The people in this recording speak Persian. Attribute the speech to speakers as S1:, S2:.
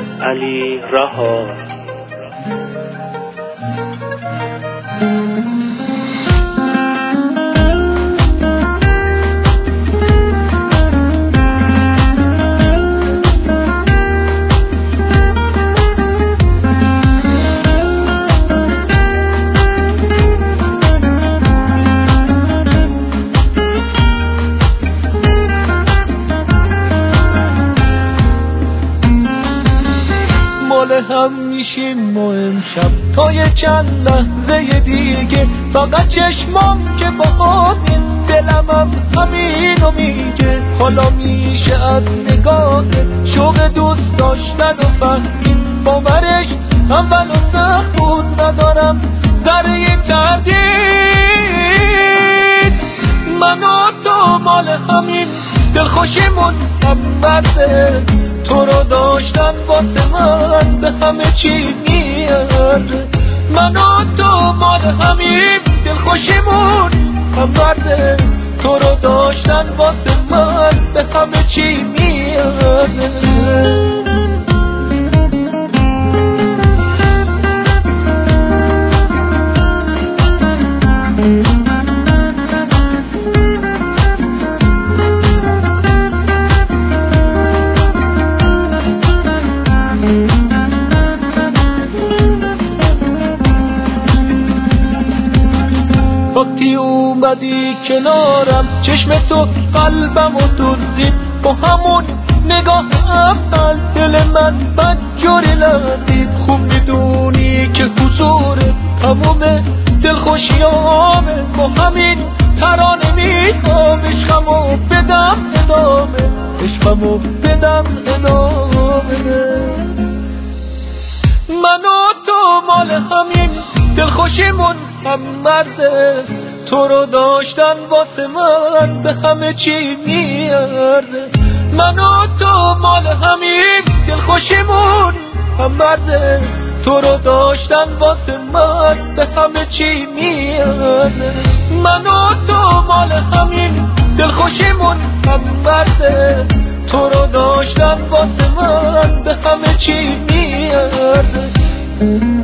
S1: علی رها.
S2: هم میشیم ما امشب تا یه چند لحظه دیگه، فقط چشمام که با نیست، دلم هم همینو میگه. حالا میشه از نگاه شوق دوست داشتن و فهمید، باورش اول و سخت بود، ندارم ذره تردید. من و تو مال همین دلخوشیمون هم برده، تو رو داشتن واسه من به همه چی میارزه. من و تو مال همین دلخوشیمون هم برده، تو رو داشتن واسه من به همه چی میارزه. وقتی اومدی کنارم، چشم تو قلبم و دوزید، با همون نگاه اول دل من بدجوری لرزید. خوب میدونی که حضور تموم دلخوشیامه، با همین ترانه میخوام عشقمو بدم ادامه، عشقمو بدم ادامه. من و تو مال همین دلخوشیمون هم مرزه، تو رو داشتن واسه من به همه چی میارزه. من و تو مال همین دلخوشیمون هم مرزه، تو رو داشتن واسه من به همه چی میارزه. من و تو مال همین دلخوشیمون هم مرزه، تو رو داشتن واسه من به همه چی میارزه.